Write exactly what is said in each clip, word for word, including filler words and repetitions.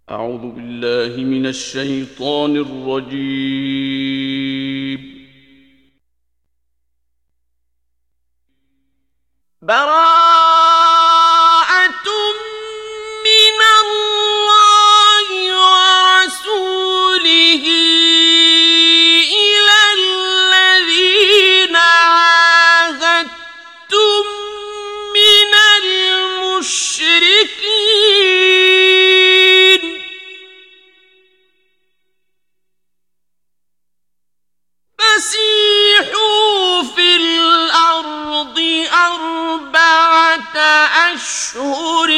أعوذ بالله من الشيطان الرجيم. براءة من الله ورسوله إلى الذين عاهدتم من المشركين فسيحوا في الأرض أربعة أشهر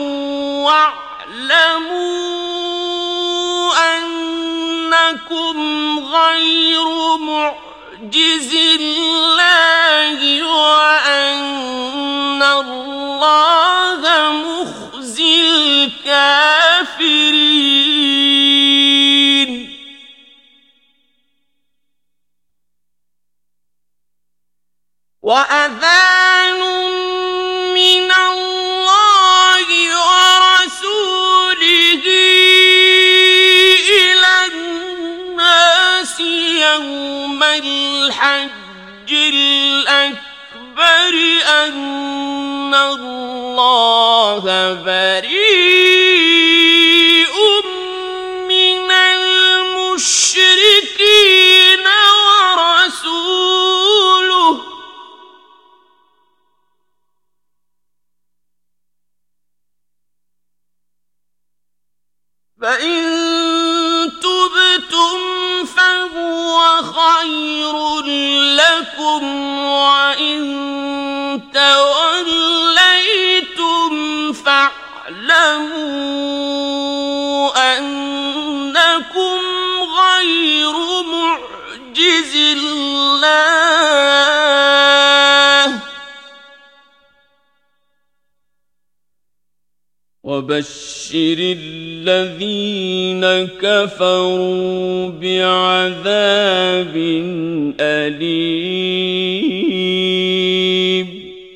واعلموا أنكم غير معجز الله وأن الله مخزي الكافرين. وأذان من الله ورسوله إلى الناس يوم الحج الأكبر أن الله بريء من المشركين ورسوله فإن تبتم فهو خير لكم وإن توليتم فاعلموا أنكم غير معجز الله وبشر الذين كفروا بعذاب أليم.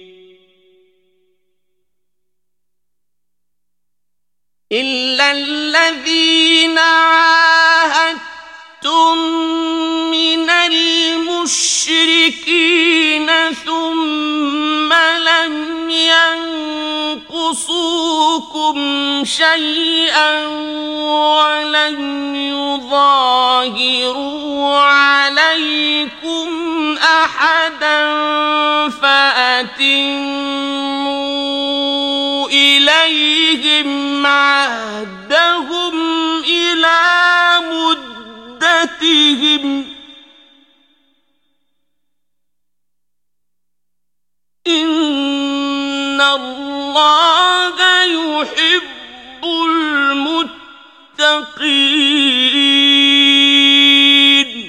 إلا الذين عاهدتم من المشركين ثم لم ينقصوكم شيئا ولم يظاهروا عليكم أحدا فأتموا إليهم عهدهم إلى مدتهم إن الله يحب المتقين.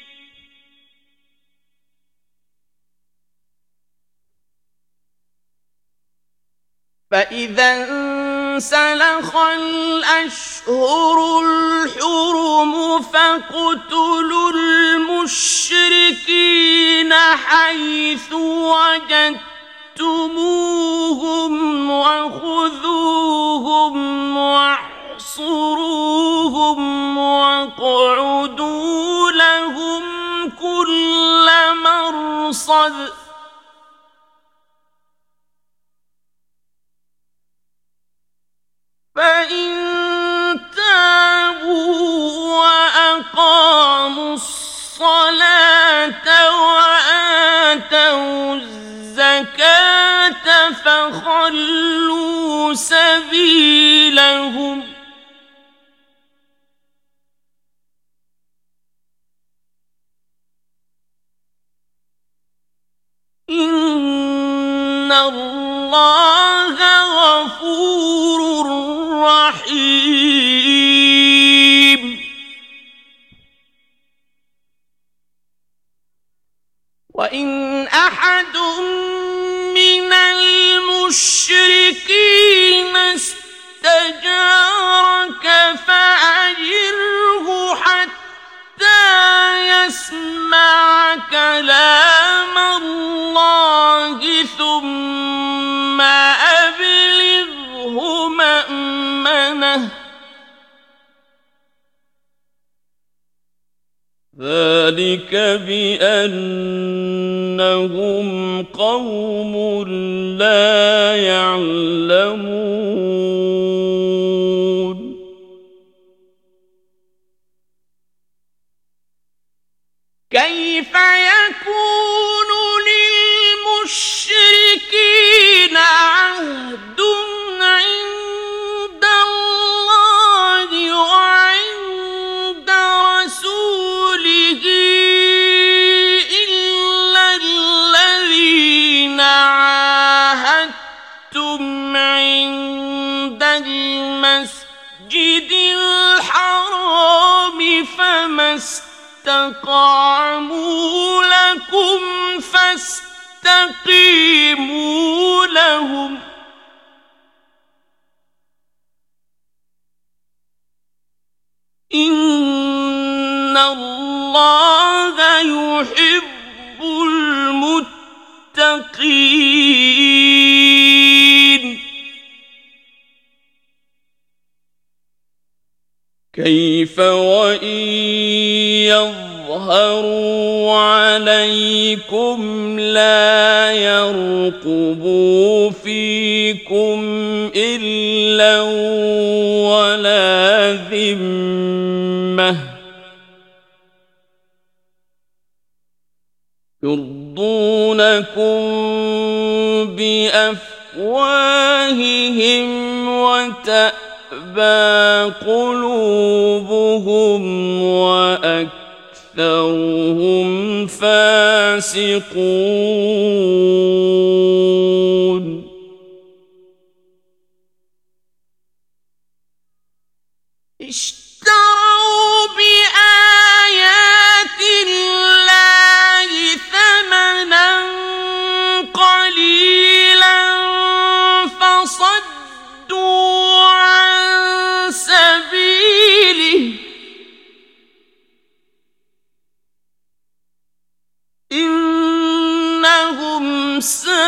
فإذا انسلخ الأشهر الحرم فاقتلوا المشركين حيث وجدتموهم وخذوهم واحصروهم واقعدوا لهم كل مرصد فإن تابوا وأقاموا الصلاة وآتوا الزكاة فخلوا سبيلهم إن الله غفور رحيم. وإن أحد من المشركين استجارك فأجره حتى يسمع كلام الله ثم أبلغه مأمنه ذلك بأنهم قوم لا يعلمون كيف يكون للمشركين عهد عند الله وعند رسوله إلا الذين عاهدتم عند المسجد الحرام فما استقاموا لكم فاستقيموا لهم إن الله يحب المتقين كيف وإن يظهروا عليكم لا يرقبوا فيكم إلا ولا ذمة يرضونكم بأفواههم وتأبى قلوبهم وأكثرهم فاسقون اشتروا بآيات الله ثمنا قليلا فصدوا عن سبيله إنهم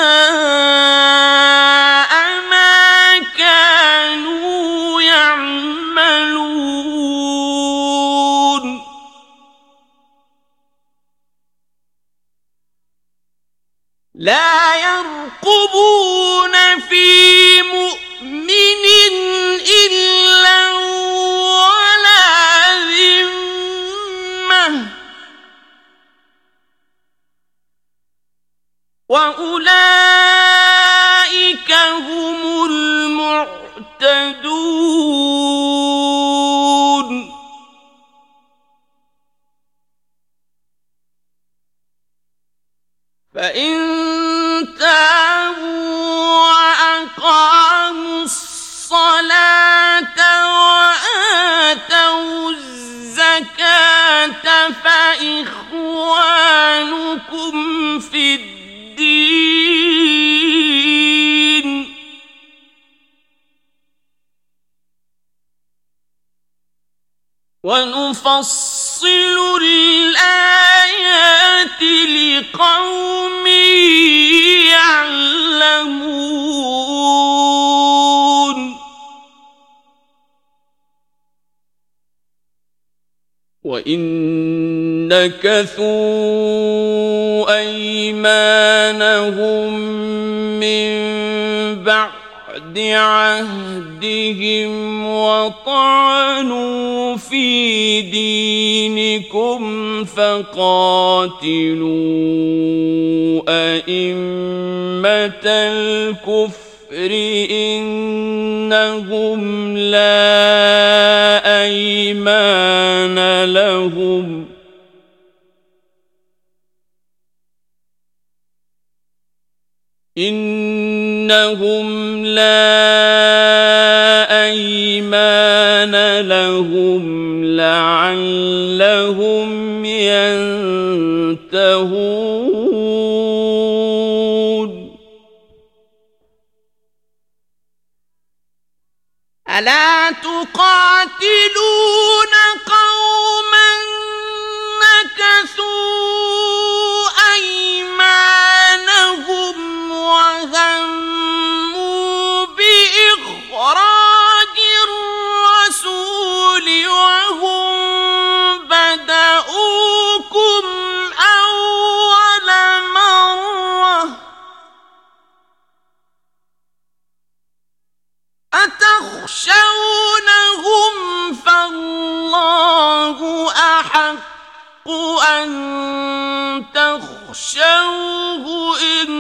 ساء ما كانوا يعملون لا يرقبون في مؤمن إلا ولا ذمة وأولئك هم المعتدون فإن تابوا وأقاموا الصلاة وآتوا الزكاة فإخوانكم في الدين ونفصل الآيات لقوم يعلمون وإن نكثوا أيمانهم من بعد عهدهم وطعنوا في دينكم فقاتلوا أئمة الكفر إنهم لا أيمان لهم إنهم لا أيمان لهم لعلهم ينتهون ألا تقاتلون قوما نكثوا أيمانهم وهموا بإخراج الرسول وهم بدأوا تخشونهم فالله أحق أن تخشوه إن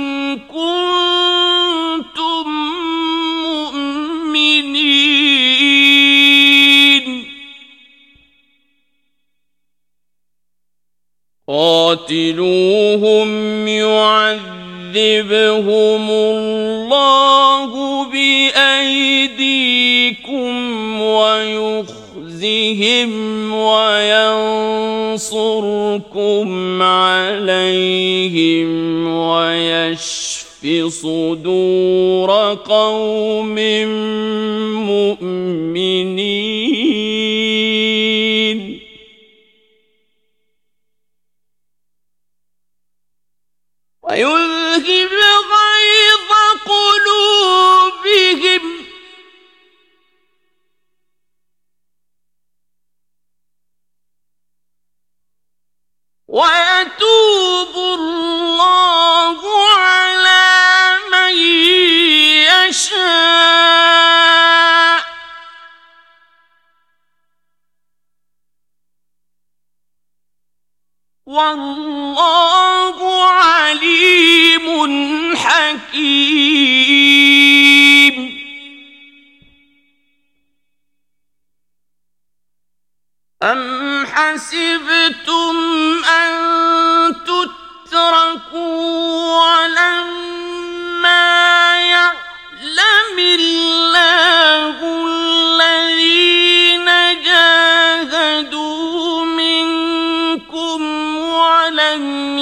كنتم مؤمنين قاتلوهم يعذبهم الله بأيديكم ويخزهم وينصركم عليهم ويشف صدور قوم مؤمنين ويذهب غيظ قلوبهم ويتوب الله على من يشاء والله عليم حكيم أم حسبتم أن تتركوا ولما يعلم الله الذين جاهدوا منكم ولم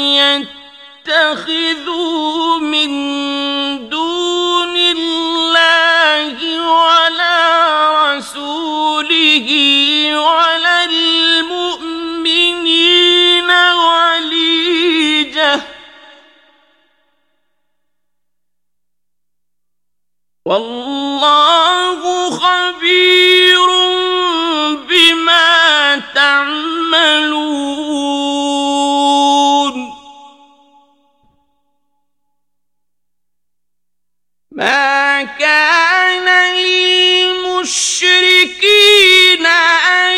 يتخذوا من دون الله ولا رسوله ولا المؤمنين وليجة والله خبير بما تعملون ما كان للمشركين أن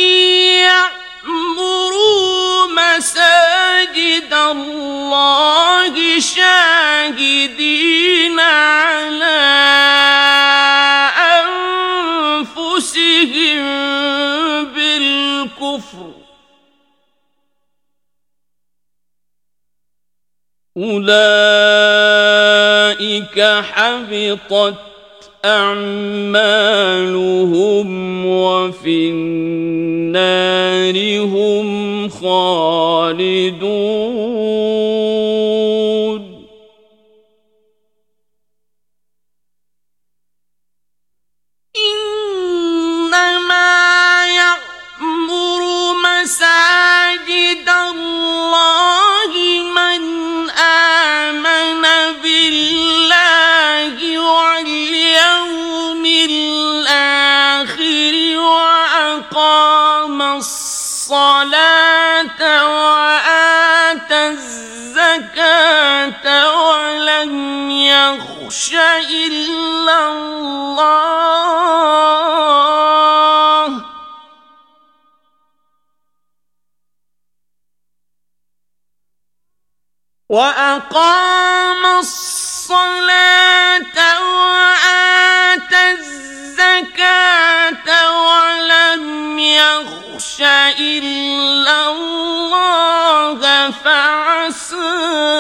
يعمروا مساجد الله شاهدين على أنفسهم بالكفر أولئك حبطت أعمالهم وفي النار هم خالدون إنما يعمر مساجد الله من آمن بالله واليوم الآخر وأقام الصلاة وآتى الزكاة ولم يخش إلا الله وأقام الصلاة وآتى الزكاة ولم يخش إلا الله فعسى